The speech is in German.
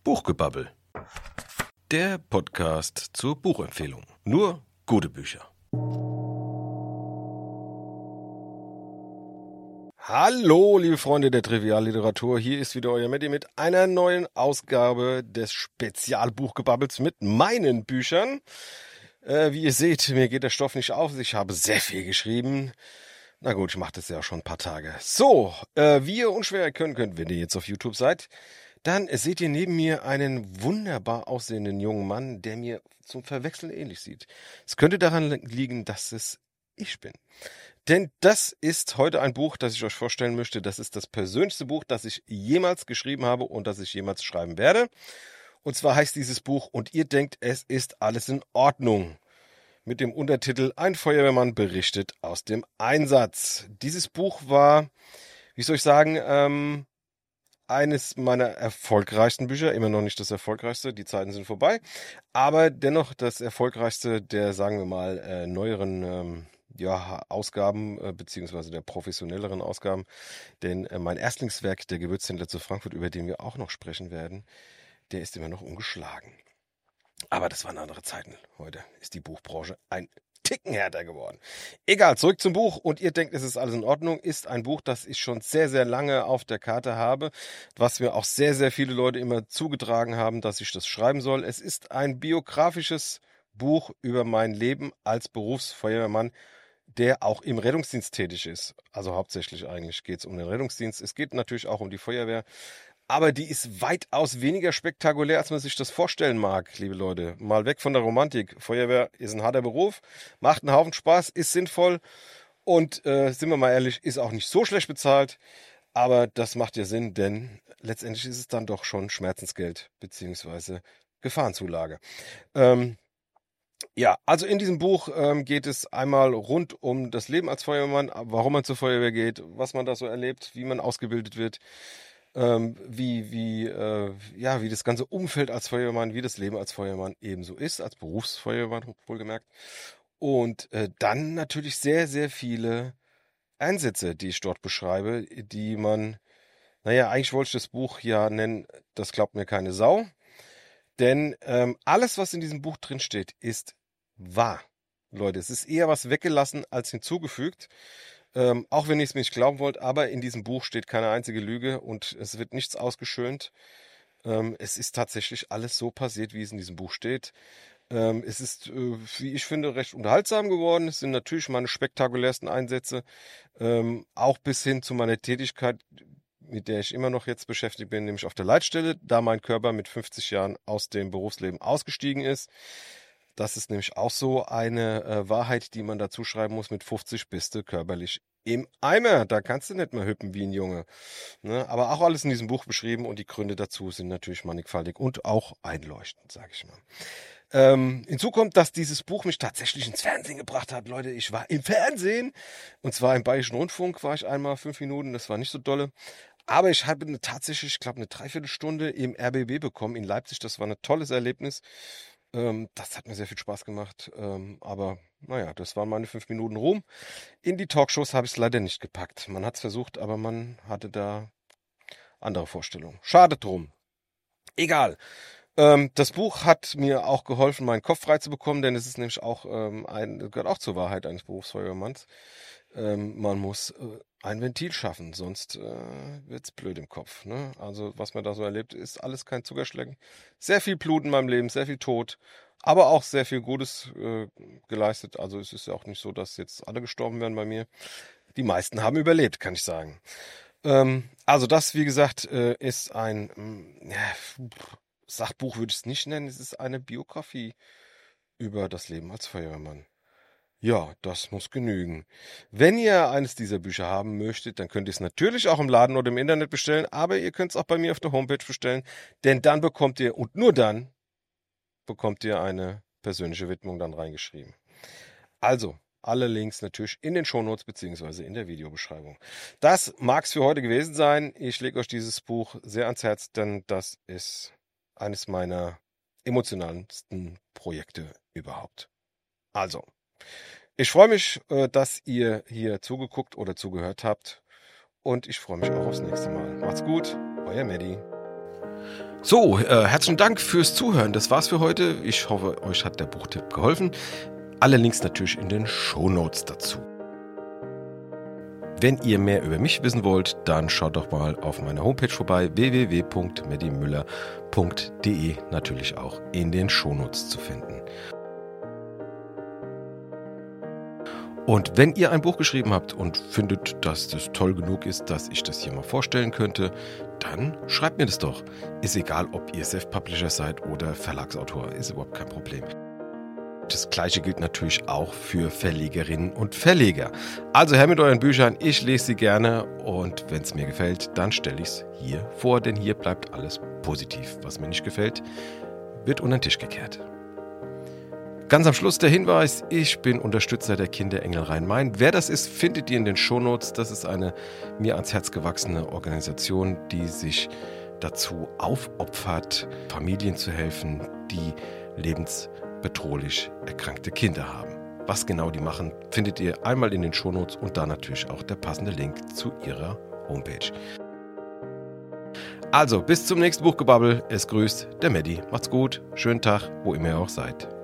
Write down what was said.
Buchgebabbel. Der Podcast zur Buchempfehlung. Nur gute Bücher. Hallo, liebe Freunde der Trivialliteratur. Hier ist wieder euer Medi mit einer neuen Ausgabe des Spezialbuchgebabbels mit meinen Büchern. Wie ihr seht, mir geht der Stoff nicht auf. Ich habe sehr viel geschrieben. Na gut, ich mache das ja schon ein paar Tage. So, wie ihr unschwer erkennen könnt, wenn ihr jetzt auf YouTube seid, dann seht ihr neben mir einen wunderbar aussehenden jungen Mann, der mir zum Verwechseln ähnlich sieht. Es könnte daran liegen, dass es ich bin. Denn das ist heute ein Buch, das ich euch vorstellen möchte. Das ist das persönlichste Buch, das ich jemals geschrieben habe und das ich jemals schreiben werde. Und zwar heißt dieses Buch "Und ihr denkt, es ist alles in Ordnung", mit dem Untertitel "Ein Feuerwehrmann berichtet aus dem Einsatz". Dieses Buch war, wie soll ich sagen, eines meiner erfolgreichsten Bücher, immer noch nicht das erfolgreichste, die Zeiten sind vorbei, aber dennoch das erfolgreichste der, sagen wir mal, neueren Ausgaben, beziehungsweise der professionelleren Ausgaben, denn mein Erstlingswerk, der Gewürzhändler zu Frankfurt, über den wir auch noch sprechen werden, der ist immer noch ungeschlagen. Aber das waren andere Zeiten. Heute ist die Buchbranche ein Ticken härter geworden. Egal, zurück zum Buch. "Und ihr denkt, es ist alles in Ordnung" ist ein Buch, das ich schon sehr, sehr lange auf der Karte habe, was mir auch sehr, sehr viele Leute immer zugetragen haben, dass ich das schreiben soll. Es ist ein biografisches Buch über mein Leben als Berufsfeuerwehrmann, der auch im Rettungsdienst tätig ist. Also hauptsächlich eigentlich geht es um den Rettungsdienst. Es geht natürlich auch um die Feuerwehr. Aber die ist weitaus weniger spektakulär, als man sich das vorstellen mag, liebe Leute. Mal weg von der Romantik. Feuerwehr ist ein harter Beruf, macht einen Haufen Spaß, ist sinnvoll und, sind wir mal ehrlich, ist auch nicht so schlecht bezahlt. Aber das macht ja Sinn, denn letztendlich ist es dann doch schon Schmerzensgeld beziehungsweise Gefahrenzulage. Also in diesem Buch geht es einmal rund um das Leben als Feuerwehrmann, warum man zur Feuerwehr geht, was man da so erlebt, wie man ausgebildet wird, wie das ganze Umfeld als Feuerwehrmann, wie das Leben als Feuerwehrmann ebenso ist, als Berufsfeuerwehrmann wohlgemerkt. Und dann natürlich sehr, sehr viele Einsätze, die ich dort beschreibe, die man, eigentlich wollte ich das Buch ja nennen, "Das glaubt mir keine Sau". Denn alles, was in diesem Buch drin steht, ist wahr. Leute, es ist eher was weggelassen als hinzugefügt. Auch wenn ihr es mir nicht glauben wollt, aber in diesem Buch steht keine einzige Lüge und es wird nichts ausgeschönt. Es ist tatsächlich alles so passiert, wie es in diesem Buch steht. Es ist, wie ich finde, recht unterhaltsam geworden. Es sind natürlich meine spektakulärsten Einsätze, auch bis hin zu meiner Tätigkeit, mit der ich immer noch jetzt beschäftigt bin, nämlich auf der Leitstelle, da mein Körper mit 50 Jahren aus dem Berufsleben ausgestiegen ist. Das ist nämlich auch so eine Wahrheit, die man dazu schreiben muss: Mit 50 bist du körperlich im Eimer. Da kannst du nicht mehr hüpfen wie ein Junge. Ne? Aber auch alles in diesem Buch beschrieben und die Gründe dazu sind natürlich mannigfaltig und auch einleuchtend, sage ich mal. Hinzu kommt, dass dieses Buch mich tatsächlich ins Fernsehen gebracht hat. Leute, ich war im Fernsehen und zwar im Bayerischen Rundfunk war ich einmal 5 Minuten, das war nicht so dolle. Aber ich habe tatsächlich, ich glaube, eine Dreiviertelstunde im RBB bekommen in Leipzig. Das war ein tolles Erlebnis. Das hat mir sehr viel Spaß gemacht. Aber das waren meine 5 Minuten Ruhm. In die Talkshows habe ich es leider nicht gepackt. Man hat es versucht, aber man hatte da andere Vorstellungen. Schade drum. Egal. Das Buch hat mir auch geholfen, meinen Kopf frei zu bekommen, denn es ist nämlich auch gehört auch zur Wahrheit eines Berufsfeuerwehrmanns. Man muss ein Ventil schaffen, sonst wird's blöd im Kopf. Ne? Also was man da so erlebt, ist alles kein Zuckerschlecken. Sehr viel Blut in meinem Leben, sehr viel Tod, aber auch sehr viel Gutes geleistet. Also es ist ja auch nicht so, dass jetzt alle gestorben wären bei mir. Die meisten haben überlebt, kann ich sagen. Also das, wie gesagt, ist ein Sachbuch, würde ich es nicht nennen. Es ist eine Biografie über das Leben als Feuerwehrmann. Ja, das muss genügen. Wenn ihr eines dieser Bücher haben möchtet, dann könnt ihr es natürlich auch im Laden oder im Internet bestellen, aber ihr könnt es auch bei mir auf der Homepage bestellen, denn dann bekommt ihr, und nur dann, bekommt ihr eine persönliche Widmung dann reingeschrieben. Also, alle Links natürlich in den Shownotes bzw. in der Videobeschreibung. Das mag es für heute gewesen sein. Ich lege euch dieses Buch sehr ans Herz, denn das ist eines meiner emotionalsten Projekte überhaupt. Also, ich freue mich, dass ihr hier zugeguckt oder zugehört habt und ich freue mich auch aufs nächste Mal. Macht's gut, euer Medi. So, herzlichen Dank fürs Zuhören. Das war's für heute. Ich hoffe, euch hat der Buchtipp geholfen. Alle Links natürlich in den Shownotes dazu. Wenn ihr mehr über mich wissen wollt, dann schaut doch mal auf meiner Homepage vorbei, www.medimüller.de, natürlich auch in den Shownotes zu finden. Und wenn ihr ein Buch geschrieben habt und findet, dass das toll genug ist, dass ich das hier mal vorstellen könnte, dann schreibt mir das doch. Ist egal, ob ihr Self-Publisher seid oder Verlagsautor, ist überhaupt kein Problem. Das Gleiche gilt natürlich auch für Verlegerinnen und Verleger. Also her mit euren Büchern, ich lese sie gerne und wenn es mir gefällt, dann stelle ich es hier vor, denn hier bleibt alles positiv. Was mir nicht gefällt, wird unter den Tisch gekehrt. Ganz am Schluss der Hinweis, ich bin Unterstützer der Kinderengel Rhein-Main. Wer das ist, findet ihr in den Shownotes. Das ist eine mir ans Herz gewachsene Organisation, die sich dazu aufopfert, Familien zu helfen, die lebensbedrohlich erkrankte Kinder haben. Was genau die machen, findet ihr einmal in den Shownotes und da natürlich auch der passende Link zu ihrer Homepage. Also, bis zum nächsten Buchgebabbel. Es grüßt der Medi. Macht's gut, schönen Tag, wo immer ihr auch seid.